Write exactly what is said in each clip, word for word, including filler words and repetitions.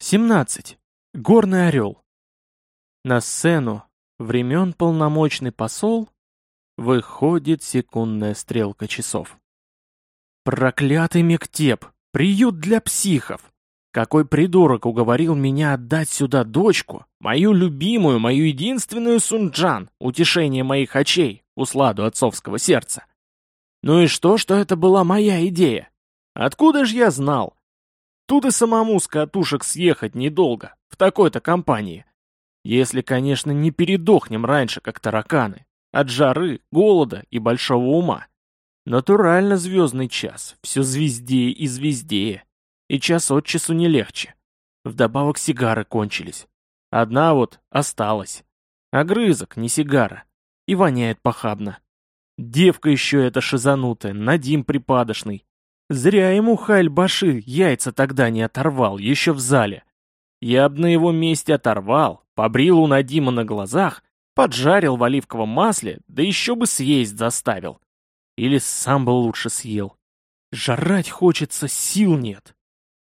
семнадцать. Горный орел. На сцену времен полномочный посол выходит секундная стрелка часов. Проклятый мектеп! Приют для психов! Какой придурок уговорил меня отдать сюда дочку, мою любимую, мою единственную Сунджан, утешение моих очей, усладу отцовского сердца. Ну и что, что это была моя идея? Откуда ж я знал? Тут и самому с катушек съехать недолго, в такой-то компании. Если, конечно, не передохнем раньше, как тараканы, от жары, голода и большого ума. Натурально звездный час, все звездее и звездее. И час от часу не легче. Вдобавок сигары кончились. Одна вот осталась. Огрызок, не сигара. И воняет похабно. Девка еще эта шизанутая, Надим припадочный. Зря ему Халь-Баши яйца тогда не оторвал, еще в зале. Я б на его месте оторвал, побрил у Надима на глазах, поджарил в оливковом масле, да еще бы съесть заставил. Или сам бы лучше съел. Жрать хочется, сил нет.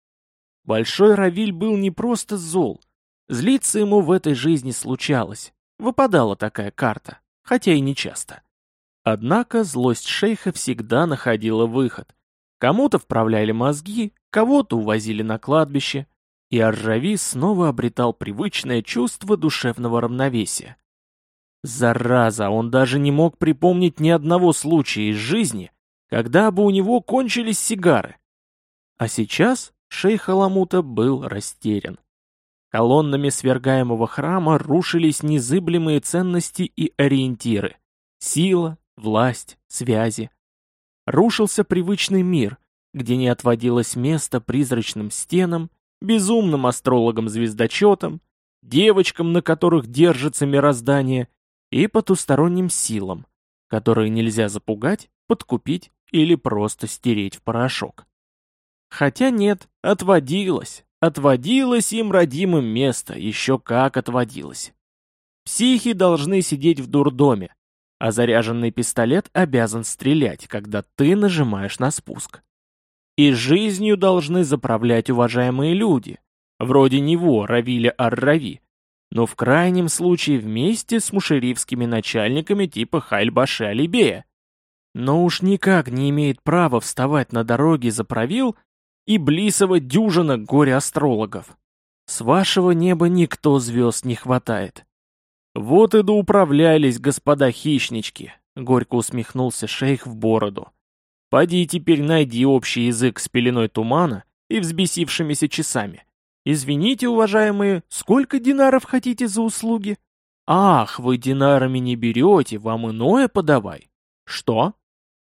Большой Равиль был не просто зол. Злиться ему в этой жизни случалось. Выпадала такая карта, хотя и не часто. Однако злость шейха всегда находила выход. Кому-то вправляли мозги, кого-то увозили на кладбище, и Ар-Рави снова обретал привычное чувство душевного равновесия. Зараза, он даже не мог припомнить ни одного случая из жизни, когда бы у него кончились сигары. А сейчас шейх Аламута был растерян. Колоннами свергаемого храма рушились незыблемые ценности и ориентиры. Сила, власть, связи. Рушился привычный мир, где не отводилось места призрачным стенам, безумным астрологам-звездочетам, девочкам, на которых держится мироздание, и потусторонним силам, которые нельзя запугать, подкупить или просто стереть в порошок. Хотя нет, отводилось, отводилось им родимым место, еще как отводилось. Психи должны сидеть в дурдоме, а заряженный пистолет обязан стрелять, когда ты нажимаешь на спуск. И жизнью должны заправлять уважаемые люди, вроде него, Равиля Ар-Рави, но в крайнем случае вместе с мушерифскими начальниками типа Халь-Баши Алибея. Но уж никак не имеет права вставать на дороге за правил и блисова дюжина горе-астрологов. С вашего неба никто звезд не хватает. Вот и доуправлялись господа хищнички, горько усмехнулся шейх в бороду. Поди теперь найди общий язык с пеленой тумана и взбесившимися часами. Извините, уважаемые, сколько динаров хотите за услуги? Ах, вы динарами не берете, вам иное подавай. Что?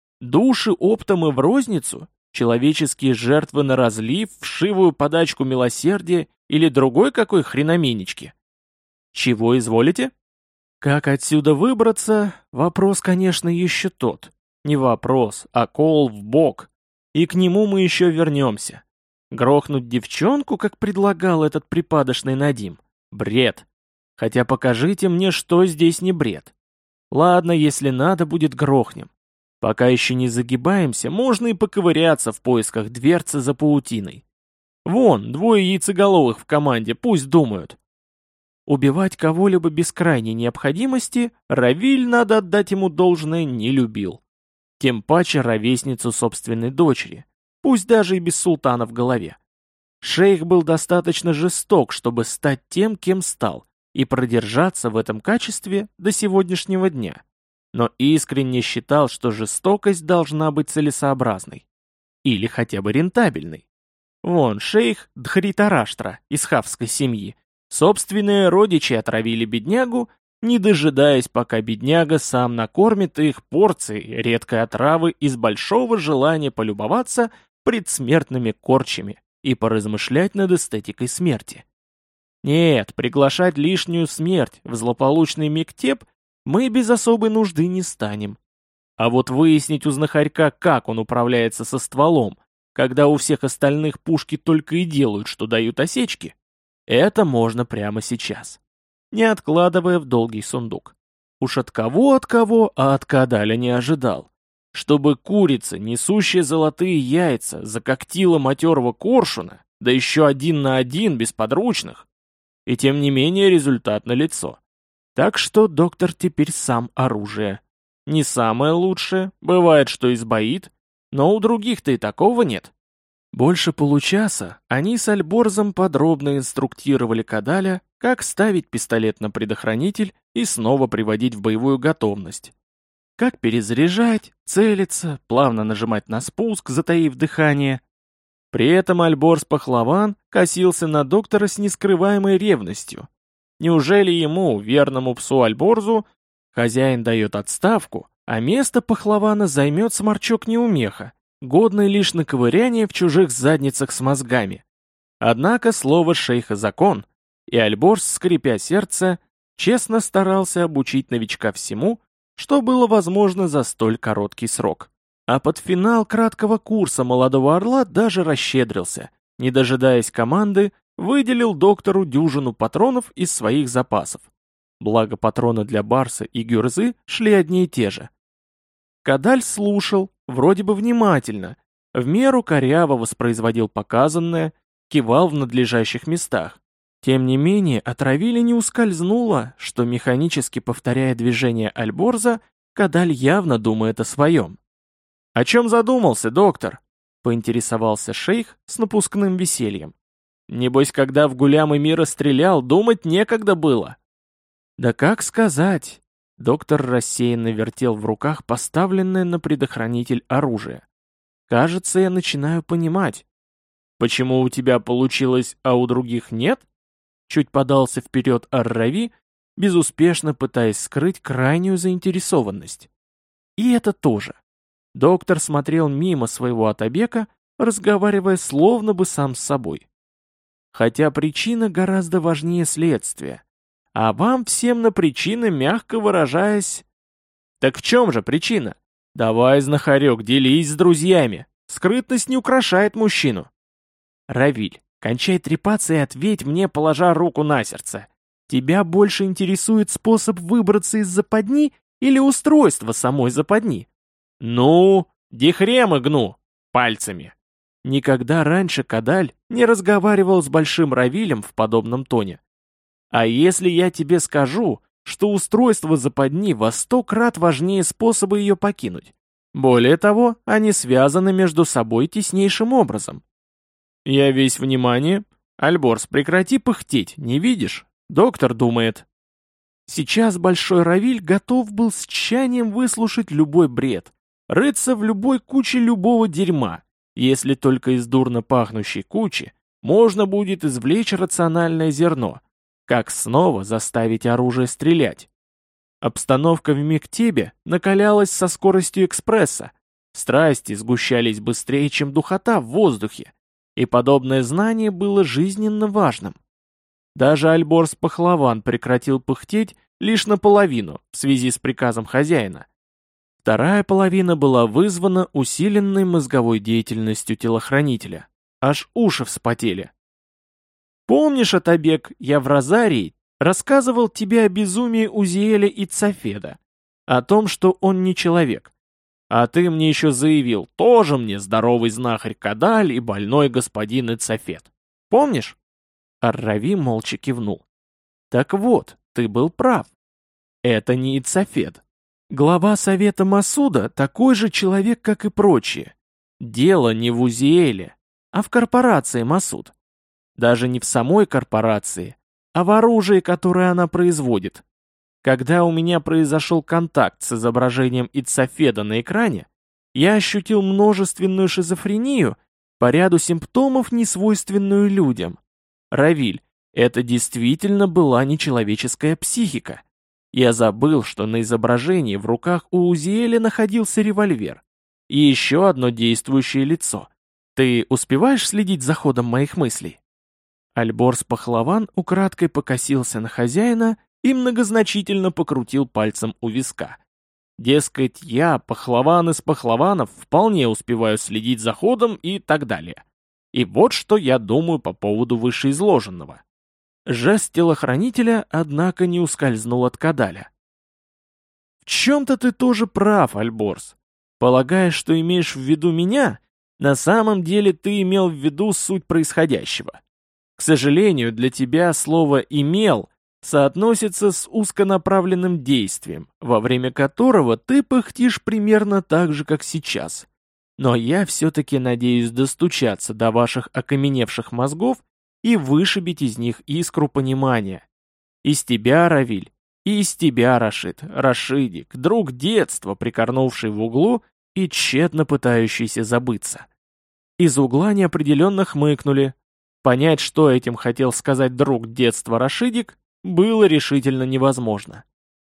Души оптом и в розницу? Человеческие жертвы на разлив, вшивую подачку милосердия или другой какой хреноменечки? Чего изволите? Как отсюда выбраться? Вопрос, конечно, еще тот. Не вопрос, а кол в бок. И к нему мы еще вернемся. Грохнуть девчонку, как предлагал этот припадочный Надим? Бред. Хотя покажите мне, что здесь не бред. Ладно, если надо будет, грохнем. Пока еще не загибаемся, можно и поковыряться в поисках дверцы за паутиной. Вон, двое яйцеголовых в команде, пусть думают. Убивать кого-либо без крайней необходимости Равиль, надо отдать ему должное, не любил. Тем паче ровесницу собственной дочери, пусть даже и без султана в голове. Шейх был достаточно жесток, чтобы стать тем, кем стал, и продержаться в этом качестве до сегодняшнего дня. Но искренне считал, что жестокость должна быть целесообразной. Или хотя бы рентабельной. Вон, шейх Дхритараштра из хавской семьи. Собственные родичи отравили беднягу, не дожидаясь, пока бедняга сам накормит их порцией редкой отравы из большого желания полюбоваться предсмертными корчами и поразмышлять над эстетикой смерти. Нет, приглашать лишнюю смерть в злополучный мектеп мы без особой нужды не станем. А вот выяснить у знахарька, как он управляется со стволом, когда у всех остальных пушки только и делают, что дают осечки, это можно прямо сейчас, не откладывая в долгий сундук. Уж от кого от кого, а от Кадаля не ожидал. Чтобы курица, несущая золотые яйца, закоктила матерого коршуна, да еще один на один без подручных. И тем не менее результат налицо. Так что доктор теперь сам оружие. Не самое лучшее, бывает, что избоит, но у других-то и такого нет. Больше получаса они с Альборзом подробно инструктировали Кадаля, как ставить пистолет на предохранитель и снова приводить в боевую готовность. Как перезаряжать, целиться, плавно нажимать на спуск, затаив дыхание. При этом Альборз-пахлаван косился на доктора с нескрываемой ревностью. Неужели ему, верному псу Альборзу, хозяин дает отставку, а место пахлавана займет сморчок-неумеха, годный лишь на ковыряние в чужих задницах с мозгами? Однако слово шейха закон, и Альборз, скрипя сердце, честно старался обучить новичка всему, что было возможно за столь короткий срок. А под финал краткого курса молодого орла даже расщедрился, не дожидаясь команды, выделил доктору дюжину патронов из своих запасов. Благо патроны для Барса и Гюрзы шли одни и те же. Кадаль слушал, вроде бы внимательно, в меру коряво воспроизводил показанное, кивал в надлежащих местах. Тем не менее, от Равиля не ускользнуло, что, механически повторяя движения Альборза, Кадаль явно думает о своем. «О чем задумался, доктор?» — поинтересовался шейх с напускным весельем. «Небось, когда в гулямы мира стрелял, думать некогда было». «Да как сказать?» — доктор рассеянно вертел в руках поставленное на предохранитель оружие. «Кажется, я начинаю понимать». «Почему у тебя получилось, а у других нет?» Чуть подался вперед Ар-Рави, безуспешно пытаясь скрыть крайнюю заинтересованность. И это тоже. Доктор смотрел мимо своего Атабека, разговаривая словно бы сам с собой. Хотя причина гораздо важнее следствия. А вам всем на причины, мягко выражаясь... Так в чем же причина? Давай, знахарек, делись с друзьями. Скрытность не украшает мужчину. Равиль, кончай трепаться и ответь мне, положа руку на сердце. Тебя больше интересует способ выбраться из западни или устройство самой западни? Ну, дихрема гну пальцами. Никогда раньше Кадаль не разговаривал с Большим Равилем в подобном тоне. А если я тебе скажу, что устройство западни во сто крат важнее способа ее покинуть? Более того, они связаны между собой теснейшим образом. Я весь внимание. Альборс, прекрати пыхтеть, не видишь? Доктор думает. Сейчас Большой Равиль готов был с тщанием выслушать любой бред, рыться в любой куче любого дерьма, если только из дурно пахнущей кучи можно будет извлечь рациональное зерно, как снова заставить оружие стрелять. Обстановка в Мектебе накалялась со скоростью экспресса, страсти сгущались быстрее, чем духота в воздухе, и подобное знание было жизненно важным. Даже Альборз-пахлаван прекратил пыхтеть лишь наполовину в связи с приказом хозяина. Вторая половина была вызвана усиленной мозговой деятельностью телохранителя. Аж уши вспотели. «Помнишь, Атабек, я в Розарии рассказывал тебе о безумии Узиэля и Цафеда, о том, что он не человек. А ты мне еще заявил, тоже мне здоровый знахарь Кадаль и больной господин Ицафет. Помнишь?» Ар-Рави молча кивнул. «Так вот, ты был прав. Это не Ицафет. Глава Совета Масуда такой же человек, как и прочие. Дело не в Узиэле, а в корпорации Масуд. Даже не в самой корпорации, а в оружии, которое она производит. Когда у меня произошел контакт с изображением Ицафеда на экране, я ощутил множественную шизофрению, по ряду симптомов, несвойственную людям. Равиль, это действительно была нечеловеческая психика. Я забыл, что на изображении в руках у Узиэля находился револьвер. И еще одно действующее лицо. Ты успеваешь следить за ходом моих мыслей?» Альборз-пахлаван украдкой покосился на хозяина и многозначительно покрутил пальцем у виска. Дескать, я, пахлаван из пахлаванов, вполне успеваю следить за ходом и так далее. И вот что я думаю по поводу вышеизложенного. Жест телохранителя, однако, не ускользнул от Кадаля. «В чем-то ты тоже прав, Альборз. Полагаешь, что имеешь в виду меня, На самом деле ты имел в виду суть происходящего. К сожалению, для тебя слово «имел» соотносится с узконаправленным действием, во время которого ты пыхтишь примерно так же, как сейчас. Но я все-таки надеюсь достучаться до ваших окаменевших мозгов и вышибить из них искру понимания. Из тебя, Равиль, и из тебя, Рашид, Рашидик, друг детства, прикорнувший в углу и тщетно пытающийся забыться. Из угла неопределенно хмыкнули. Понять, что этим хотел сказать друг детства Рашидик, было решительно невозможно.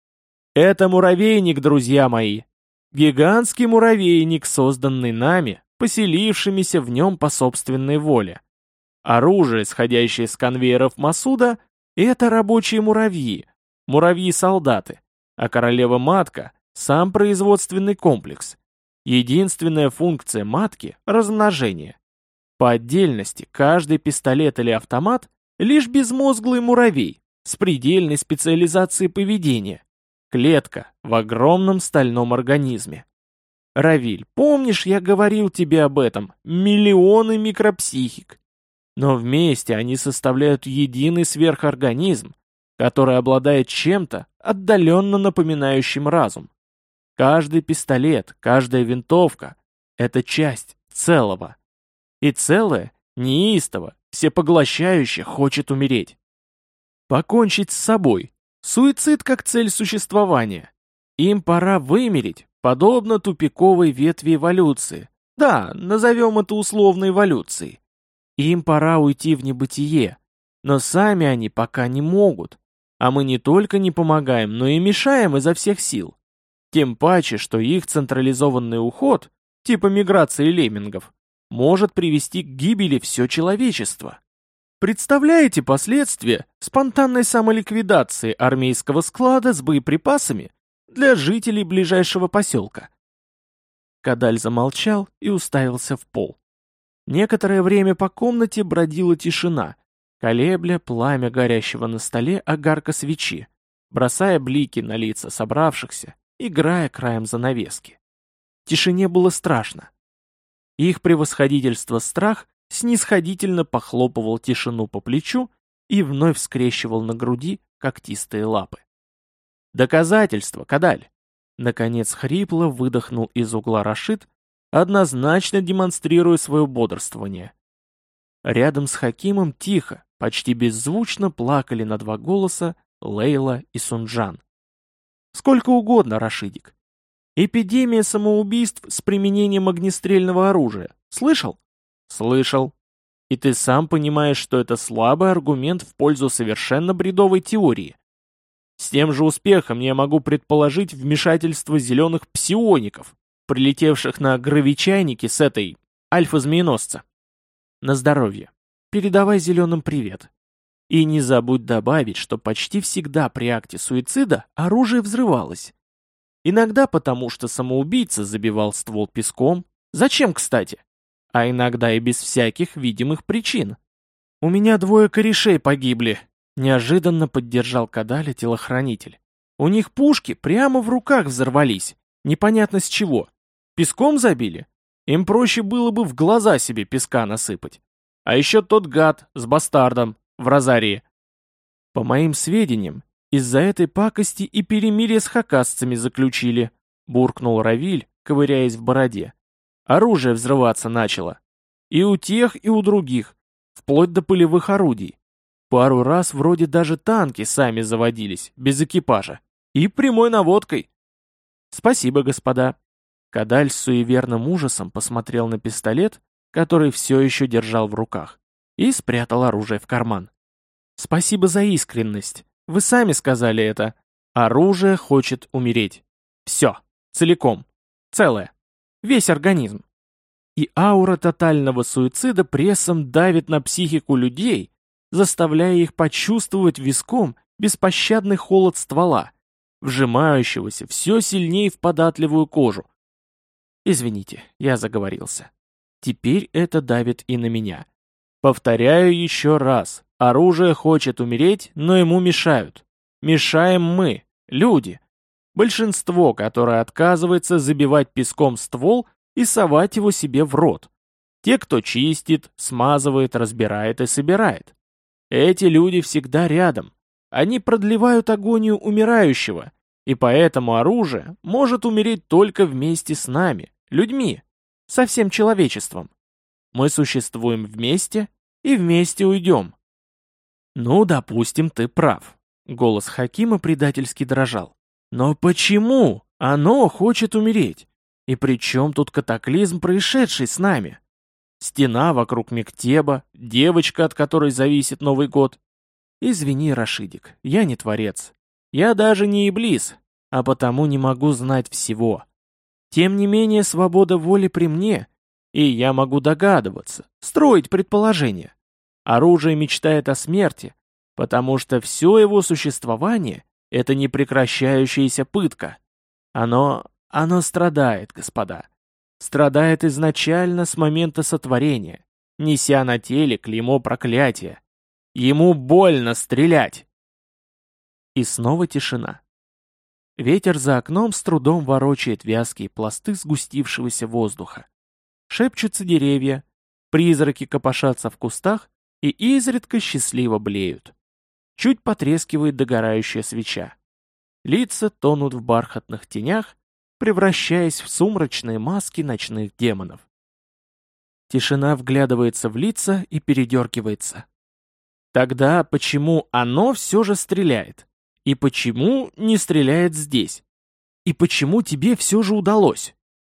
Это муравейник, друзья мои. Гигантский муравейник, созданный нами, поселившимися в нем по собственной воле. Оружие, исходящее с конвейеров Масуда, это рабочие муравьи, муравьи-солдаты, а королева-матка — сам производственный комплекс. Единственная функция матки — размножение. По отдельности каждый пистолет или автомат — лишь безмозглый муравей с предельной специализацией поведения. Клетка в огромном стальном организме. Равиль, помнишь, я говорил тебе об этом? Миллионы микропсихик. Но вместе они составляют единый сверхорганизм, который обладает чем-то, отдаленно напоминающим разум. Каждый пистолет, каждая винтовка — это часть целого. И целое, неистово, всепоглощающе хочет умереть. Покончить с собой. Суицид как цель существования. Им пора вымереть, подобно тупиковой ветви эволюции. Да, назовем это условной эволюцией. Им пора уйти в небытие, но сами они пока не могут. А мы не только не помогаем, но и мешаем изо всех сил. Тем паче, что их централизованный уход, типа миграции леммингов, может привести к гибели все человечество. Представляете последствия спонтанной самоликвидации армейского склада с боеприпасами для жителей ближайшего поселка? Кадаль замолчал и уставился в пол. Некоторое время по комнате бродила тишина, колебля пламя горящего на столе огарка свечи, бросая блики на лица собравшихся, играя краем занавески. Тишине было страшно. Их превосходительство страх снисходительно похлопывал тишину по плечу и вновь скрещивал на груди когтистые лапы. «Доказательство, Кадаль!» Наконец хрипло выдохнул из угла Рашид, однозначно демонстрируя свое бодрствование. Рядом с Хакимом тихо, почти беззвучно плакали на два голоса Лейла и Сунджан. «Сколько угодно, Рашидик. Эпидемия самоубийств с применением огнестрельного оружия. Слышал?» «Слышал. И ты сам понимаешь, что это слабый аргумент в пользу совершенно бредовой теории. С тем же успехом я могу предположить вмешательство зеленых псиоников, прилетевших на гравичайнике с этой альфа-змееносца. На здоровье. Передавай зеленым привет. И не забудь добавить, что почти всегда при акте суицида оружие взрывалось. Иногда потому, что самоубийца забивал ствол песком. Зачем, кстати? А иногда и без всяких видимых причин. У меня двое корешей погибли. Неожиданно поддержал Кадаля телохранитель. У них пушки прямо в руках взорвались. Непонятно с чего. Песком забили? Им проще было бы в глаза себе песка насыпать. А еще тот гад с бастардом в розарии. По моим сведениям, из-за этой пакости и перемирие с хакасцами заключили, буркнул Равиль, ковыряясь в бороде. Оружие взрываться начало. И у тех, и у других, вплоть до полевых орудий. Пару раз вроде даже танки сами заводились, без экипажа. И прямой наводкой. Спасибо, господа. Кадаль с суеверным ужасом посмотрел на пистолет, который все еще держал в руках, и спрятал оружие в карман. Спасибо за искренность. Вы сами сказали это. Оружие хочет умереть. Все. Целиком. Целое. Весь организм. И аура тотального суицида прессом давит на психику людей, заставляя их почувствовать виском беспощадный холод ствола, вжимающегося все сильнее в податливую кожу. Извините, я заговорился. Теперь это давит и на меня. Повторяю еще раз. Оружие хочет умереть, но ему мешают. Мешаем мы, люди. Большинство, которое отказывается забивать песком ствол и совать его себе в рот. Те, кто чистит, смазывает, разбирает и собирает. Эти люди всегда рядом. Они продлевают агонию умирающего, и поэтому оружие может умереть только вместе с нами, людьми, со всем человечеством. Мы существуем вместе и вместе уйдем. Ну, допустим, ты прав. Голос Хакима предательски дрожал. Но почему оно хочет умереть? И при чем тут катаклизм, происшедший с нами? Стена вокруг Мектеба, девочка, от которой зависит Новый год. Извини, Рашидик, я не творец. Я даже не Иблис, а потому не могу знать всего. Тем не менее, свобода воли при мне, и я могу догадываться, строить предположения. Оружие мечтает о смерти, потому что все его существование — это непрекращающаяся пытка. Оно... оно страдает, господа. Страдает изначально с момента сотворения, неся на теле клеймо проклятия. Ему больно стрелять. И снова тишина. Ветер за окном с трудом ворочает вязкие пласты сгустившегося воздуха. Шепчутся деревья, призраки копошатся в кустах и изредка счастливо блеют. Чуть потрескивает догорающая свеча. Лица тонут в бархатных тенях, превращаясь в сумрачные маски ночных демонов. Тишина вглядывается в лица и передергивается. Тогда почему оно все же стреляет? И почему не стреляет здесь? И почему тебе все же удалось?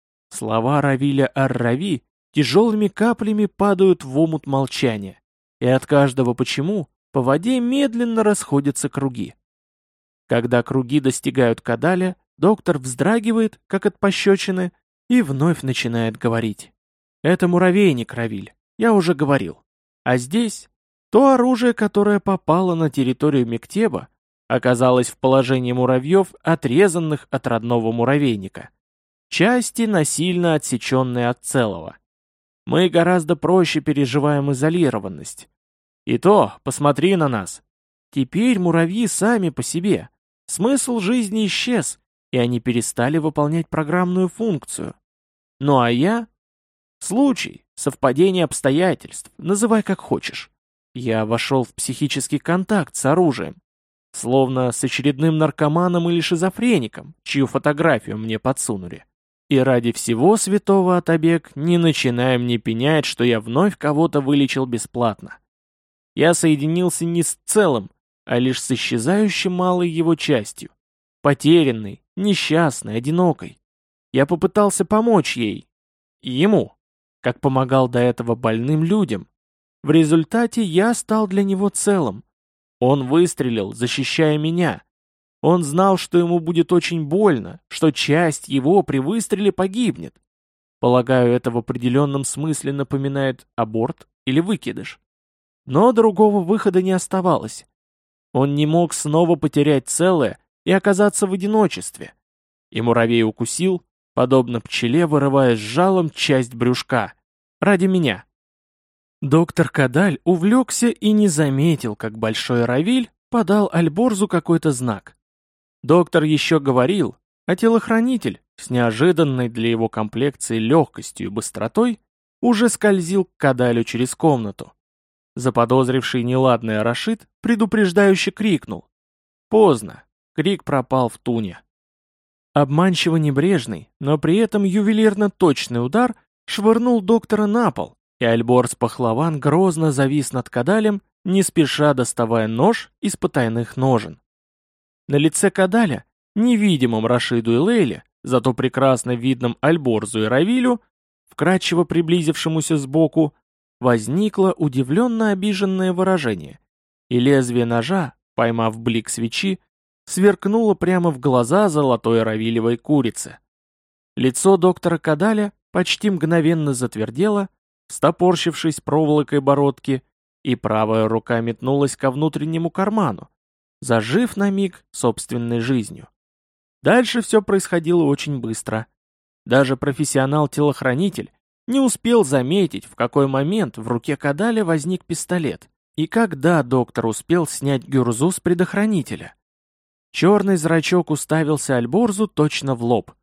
Слова Равиля Ар-Рави тяжелыми каплями падают в омут молчания, и от каждого «почему» по воде медленно расходятся круги. Когда круги достигают Кадаля, доктор вздрагивает, как от пощечины, и вновь начинает говорить. «Это муравейник, Равиль, я уже говорил. А здесь то оружие, которое попало на территорию Мектеба, оказалось в положении муравьев, отрезанных от родного муравейника. Части, насильно отсеченные от целого. Мы гораздо проще переживаем изолированность. И то, посмотри на нас. Теперь муравьи сами по себе. Смысл жизни исчез, и они перестали выполнять программную функцию. Ну а я? Случай, совпадение обстоятельств, называй как хочешь. Я вошел в психический контакт с оружием, словно с очередным наркоманом или шизофреником, чью фотографию мне подсунули. И ради всего святого Атабек не начинай мне пенять, что я вновь кого-то вылечил бесплатно. Я соединился не с целым, а лишь с исчезающей малой его частью, потерянной, несчастной, одинокой. Я попытался помочь ей, и ему, как помогал до этого больным людям. В результате я стал для него целым. Он выстрелил, защищая меня. Он знал, что ему будет очень больно, что часть его при выстреле погибнет. Полагаю, это в определенном смысле напоминает аборт или выкидыш. Но другого выхода не оставалось. Он не мог снова потерять целое и оказаться в одиночестве. И муравей укусил, подобно пчеле, вырывая с жалом часть брюшка. Ради меня. Доктор Кадаль увлекся и не заметил, как Большой Равиль подал Альборзу какой-то знак. Доктор еще говорил, а телохранитель, с неожиданной для его комплекции легкостью и быстротой, уже скользил к Кадалю через комнату. Заподозривший неладное Рашид предупреждающе крикнул. Поздно, крик пропал в туне. Обманчиво небрежный, но при этом ювелирно точный удар швырнул доктора на пол, и Альборз Пахлаван грозно завис над Кадалем, не спеша доставая нож из потайных ножен. На лице Кадаля, невидимом Рашиду и Лейле, зато прекрасно видном Альборзу и Равилю, вкрадчиво приблизившемуся сбоку, возникло удивленно обиженное выражение, и лезвие ножа, поймав блик свечи, сверкнуло прямо в глаза золотой равилевой курицы. Лицо доктора Кадаля почти мгновенно затвердело, встопорщившись проволокой бородки, и правая рука метнулась ко внутреннему карману, зажив на миг собственной жизнью. Дальше все происходило очень быстро. Даже профессионал-телохранитель не успел заметить, в какой момент в руке Кадаля возник пистолет, и когда доктор успел снять гюрзу с предохранителя. Черный зрачок уставился Альборзу точно в лоб.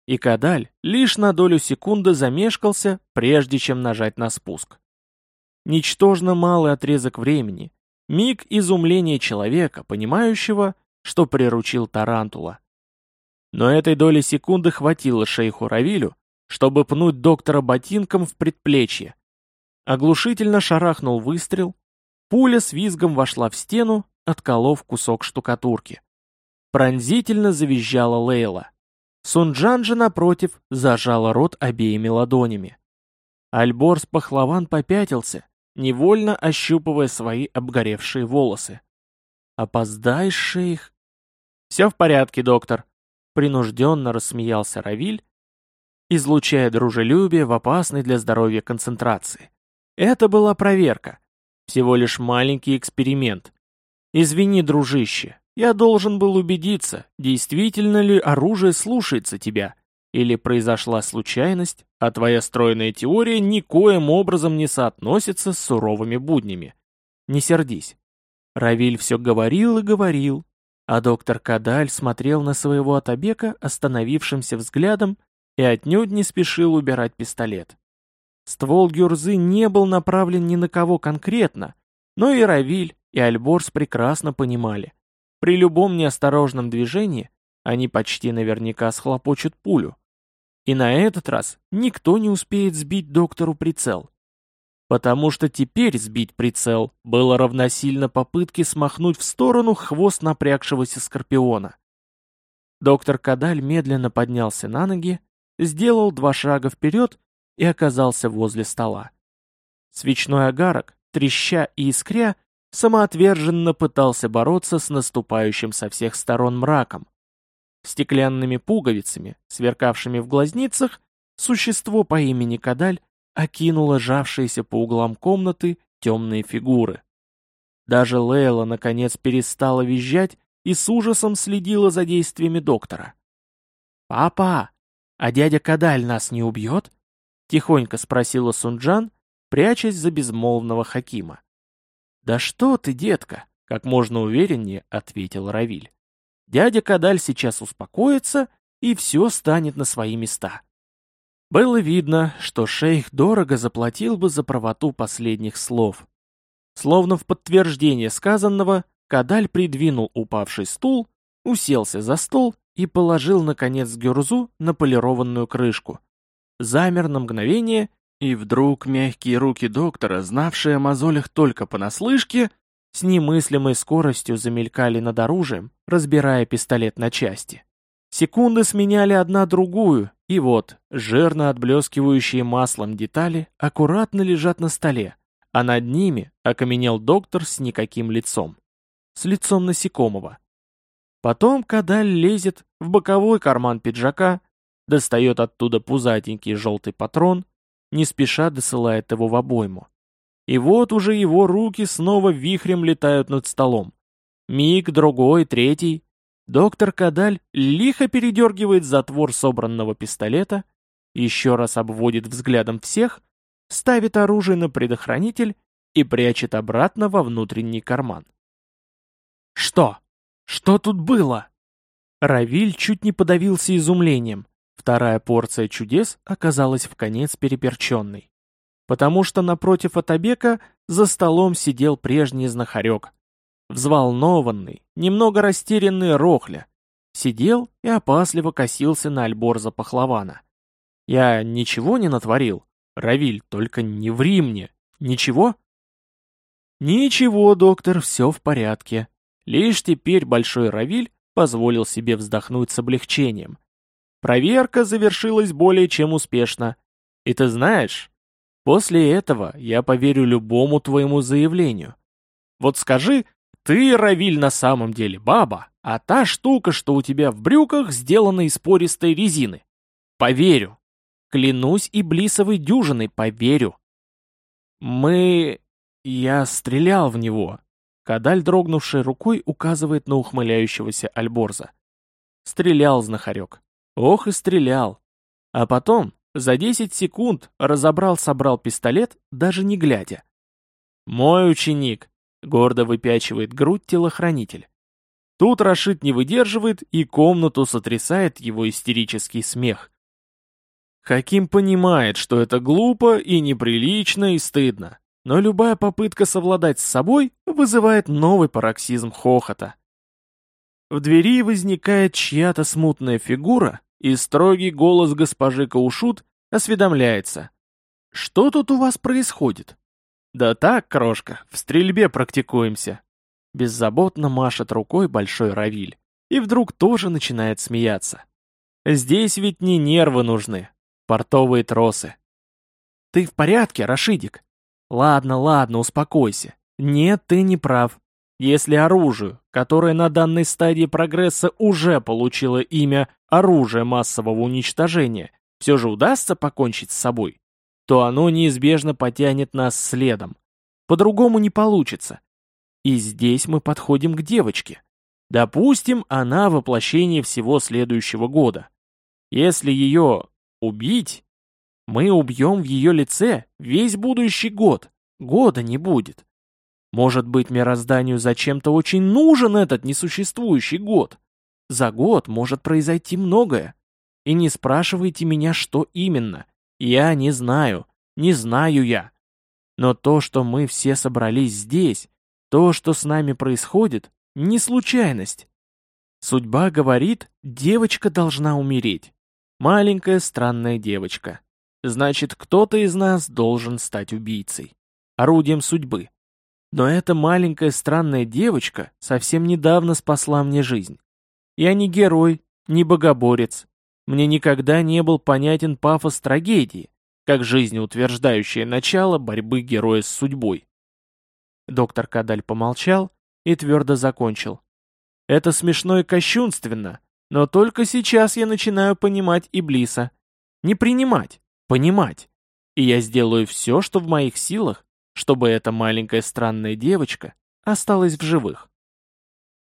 и Кадаль лишь на долю секунды замешкался, прежде чем нажать на спуск. Ничтожно малый отрезок времени, миг изумления человека, понимающего, что приручил тарантула. Но этой доли секунды хватило шейху Равилю, чтобы пнуть доктора ботинком в предплечье. Оглушительно шарахнул выстрел, пуля с визгом вошла в стену, отколов кусок штукатурки. Пронзительно завизжала Лейла. Сунджан же, напротив, зажала рот обеими ладонями. Альборс Пахлаван попятился, невольно ощупывая свои обгоревшие волосы. «Опоздай, шейх!» «Все в порядке, доктор», — принужденно рассмеялся Равиль, излучая дружелюбие в опасной для здоровья концентрации. Это была проверка. Всего лишь маленький эксперимент. Извини, дружище, я должен был убедиться, действительно ли оружие слушается тебя, или произошла случайность, а твоя стройная теория никоим образом не соотносится с суровыми буднями. Не сердись. Равиль все говорил и говорил, а доктор Кадаль смотрел на своего Атабека остановившимся взглядом и отнюдь не спешил убирать пистолет. Ствол гюрзы не был направлен ни на кого конкретно, но и Равиль, и Альборс прекрасно понимали. При любом неосторожном движении они почти наверняка схлопочут пулю. И на этот раз никто не успеет сбить доктору прицел. Потому что теперь сбить прицел было равносильно попытке смахнуть в сторону хвост напрягшегося скорпиона. Доктор Кадаль медленно поднялся на ноги, сделал два шага вперед и оказался возле стола. Свечной огарок, треща и искря, самоотверженно пытался бороться с наступающим со всех сторон мраком. Стеклянными пуговицами, сверкавшими в глазницах, существо по имени Кадаль окинуло жавшиеся по углам комнаты темные фигуры. Даже Лейла наконец перестала визжать и с ужасом следила за действиями доктора. «Папа, а дядя Кадаль нас не убьет?» — тихонько спросила Сунджан, прячась за безмолвного Хакима. «Да что ты, детка!» — как можно увереннее ответил Равиль. «Дядя Кадаль сейчас успокоится, и все станет на свои места». Было видно, что шейх дорого заплатил бы за правоту последних слов. Словно в подтверждение сказанного, Кадаль придвинул упавший стул, уселся за стол и положил, наконец, гюрзу на полированную крышку. Замер на мгновение, и вдруг мягкие руки доктора, знавшие о мозолях только понаслышке, с немыслимой скоростью замелькали над оружием, разбирая пистолет на части. Секунды сменяли одна другую, и вот, жирно отблескивающие маслом детали аккуратно лежат на столе, а над ними окаменел доктор с никаким лицом. С лицом насекомого. Потом Кадаль лезет в боковой карман пиджака, достает оттуда пузатенький желтый патрон, не спеша досылает его в обойму. И вот уже его руки снова вихрем летают над столом. Миг, другой, третий. Доктор Кадаль лихо передергивает затвор собранного пистолета, еще раз обводит взглядом всех, ставит оружие на предохранитель и прячет обратно во внутренний карман. «Что? Что тут было?» Равиль чуть не подавился изумлением. Вторая порция чудес оказалась вконец переперченной. Потому что напротив Атабека за столом сидел прежний знахарек. Взволнованный, немного растерянный Рохля. Сидел и опасливо косился на Альборза Пахлавана. «Я ничего не натворил? Равиль, только не ври мне. Ничего?» «Ничего, доктор, все в порядке». Лишь теперь Большой Равиль позволил себе вздохнуть с облегчением. Проверка завершилась более чем успешно. И ты знаешь, после этого я поверю любому твоему заявлению. Вот скажи, ты, Равиль, на самом деле баба, а та штука, что у тебя в брюках, сделана из пористой резины. Поверю. Клянусь и блисовой дюжиной, поверю. Мы... Я стрелял в него. Кадаль, дрогнувшей рукой, указывает на ухмыляющегося Альборза. Стрелял знахарек. Ох и стрелял. А потом, за десять секунд, разобрал-собрал пистолет, даже не глядя. «Мой ученик», — гордо выпячивает грудь телохранитель. Тут Рашид не выдерживает, и комнату сотрясает его истерический смех. Хаким понимает, что это глупо и неприлично и стыдно, но любая попытка совладать с собой вызывает новый пароксизм хохота. В двери возникает чья-то смутная фигура, и строгий голос госпожи Каушут осведомляется. «Что тут у вас происходит?» «Да так, крошка, в стрельбе практикуемся». Беззаботно машет рукой большой Равиль, и вдруг тоже начинает смеяться. «Здесь ведь не нервы нужны, портовые тросы». «Ты в порядке, Рашидик?» «Ладно, ладно, успокойся. Нет, ты не прав. Если оружию, которое на данной стадии прогресса уже получило имя «оружие массового уничтожения», все же удастся покончить с собой, то оно неизбежно потянет нас следом. По-другому не получится. И здесь мы подходим к девочке. Допустим, она воплощение всего следующего года. Если ее убить, мы убьем в ее лице весь будущий год. Года не будет. Может быть, мирозданию зачем-то очень нужен этот несуществующий год. За год может произойти многое. И не спрашивайте меня, что именно. Я не знаю. Не знаю я. Но то, что мы все собрались здесь, то, что с нами происходит, не случайность. Судьба говорит, девочка должна умереть. Маленькая странная девочка. Значит, кто-то из нас должен стать убийцей. Орудием судьбы. Но эта маленькая странная девочка совсем недавно спасла мне жизнь. Я не герой, не богоборец. Мне никогда не был понятен пафос трагедии, как жизнеутверждающее начало борьбы героя с судьбой. Доктор Кадаль помолчал и твердо закончил. Это смешно и кощунственно, но только сейчас я начинаю понимать Иблиса. Не принимать, понимать. И я сделаю все, что в моих силах, чтобы эта маленькая странная девочка осталась в живых.